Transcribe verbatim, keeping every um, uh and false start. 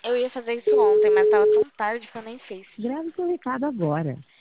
Eu ia fazer isso ontem, mas tava tão tarde que eu nem fiz. Grave seu recado agora.